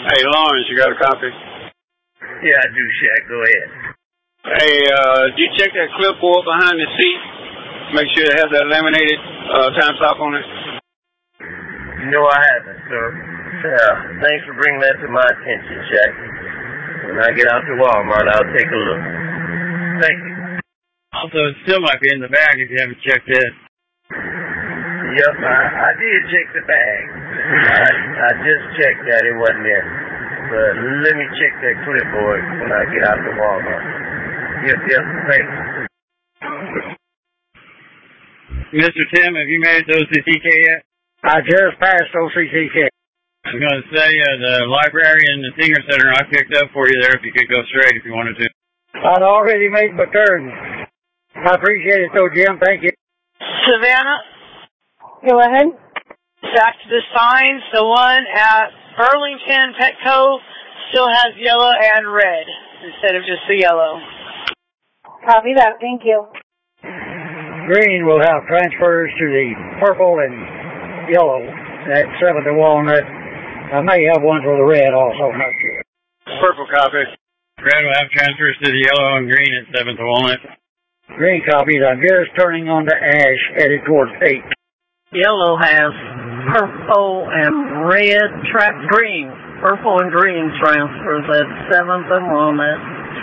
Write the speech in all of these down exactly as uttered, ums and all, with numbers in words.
Hey, Lawrence, you got a copy? Yeah, I do, Shaq. Go ahead. Hey, uh, did you check that clipboard behind the seat? Make sure it has that laminated uh, time stop on it. No, I haven't, sir. Yeah, thanks for bringing that to my attention, Shaq. When I get out to Walmart, I'll take a look. Thank you. Also, it still might be in the bag if you haven't checked it. Yep, I, I did check the bag. I, I just checked that it wasn't there. But let me check that clipboard when I get out to Walmart. Yep, yep, thanks. Mister Tim, have you made it to O C C K yet? I just passed O C C K. I was going to say, uh, the library and the senior center I picked up for you there if you could go straight if you wanted to. I'd already made my turn. I appreciate it though, Jim. Thank you. Savannah? Go ahead. Back to the signs. The one at Burlington Petco still has yellow and red instead of just the yellow. Copy that. Thank you. Green will have transfers to the purple and yellow at seventh and Walnut. I may have one for the red also. Not sure. Purple copy. Red will have transfers to the yellow and green at seventh and Walnut. Green copies. I'm just turning on to Ash, headed towards eight. Yellow has purple and red track green. Purple and green transfers at seventh and Walnut.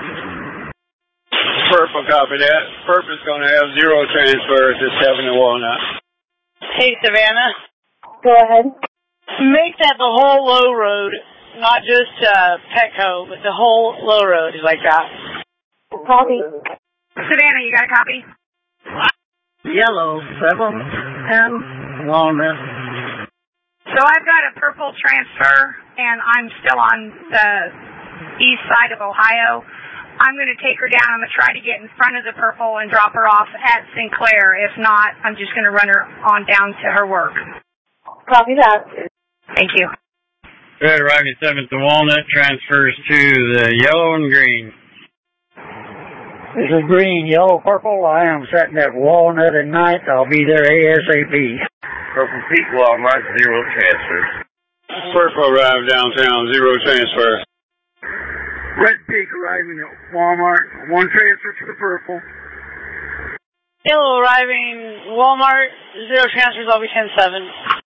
Purple copy that. Purple's going to have zero transfers at seven and Walnut. Hey, Savannah? Go ahead. Make that the whole low road, not just uh, Petco, but the whole low road is like that. Copy. Savannah, you got a copy? Yellow, seventh and Walnut. So I've got a purple transfer, and I'm still on the east side of Ohio. I'm going to take her down. I'm going to try to get in front of the purple and drop her off at Sinclair. If not, I'm just going to run her on down to her work. Copy that. Thank you. Red arriving at seventh and Walnut transfers to the yellow and green. This is green, yellow, purple. I am setting at Walnut and ninth. I'll be there ASAP. Purple Peak Walmart, zero transfers. Purple arrived downtown, zero transfer. Red Peak arriving at Walmart. One transfer to the purple. Yellow arriving Walmart, zero transfers, I'll be ten seven.